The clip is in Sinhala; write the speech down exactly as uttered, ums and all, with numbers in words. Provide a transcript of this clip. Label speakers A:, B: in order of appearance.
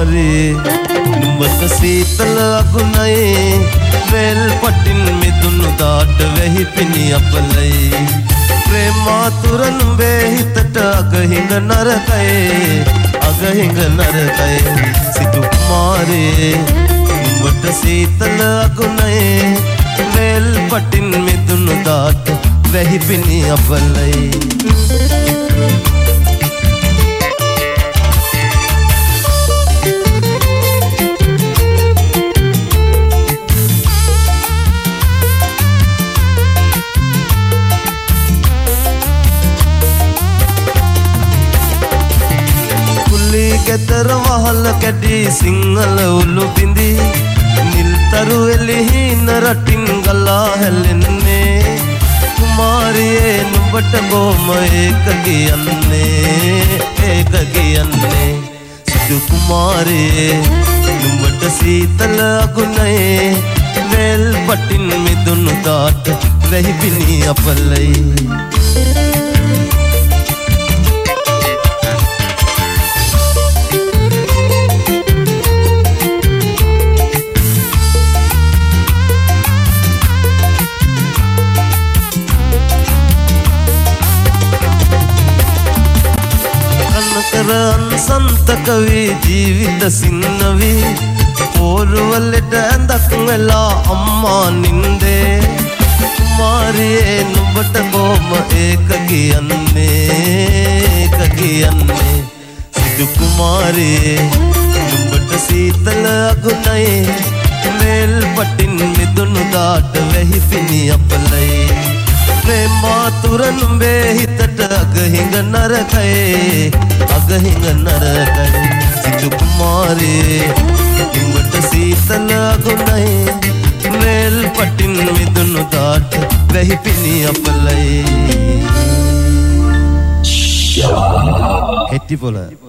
A: කුමාරී නුඹට සීතල අගුණයි වෙල් පටින් මිදුණු දාට වෙහි පිණි අපලයි ප්‍රේමාතුර නුඹේ හිතට අගහිඟ නරකයි අගහිඟ නරකයි සිටු කුමාරී නුඹට සීතල අගුණයි වෙල් පටින් මිදුණු දාට වෙහි පිණි අපලයි ගෙදර වහල කැඩි සිංහල උළු බිඳි නිල්තරු එළිහින රටින් ගලා හැලෙන්නේ කුමාරියේ නුඹට කොහොම ඒක කියන්නේ ඒක කියන්නේ සිටු කුමාරියේ නුඹට සීතල අගුණේ වෙල් පටින් මිදුණු දාට වෙහි පිණි අපලයි संत कवि जीवित सिन्नवी पोरवलट अंदक वेला अम्मा निंदे कुमारिये नुඹට කොම ඒක කියන්නේ ඒක කියන්නේ සිටු කුමාරියේ නුඹට සීතල අගුණයි වෙල් පටින් මිදුණු දාට වෙහි පිණි අපලයි ප්‍රේමාතුර නුඹේ හිතට අගහිඟ නරකයි අගහිඟ නරකයි සිටු කුමාරී නුඹට සීතල අගුණයි වෙල් පටින් මිදුණු දාට වෙහි පිණි අපලයි හෙට්ටිපොළ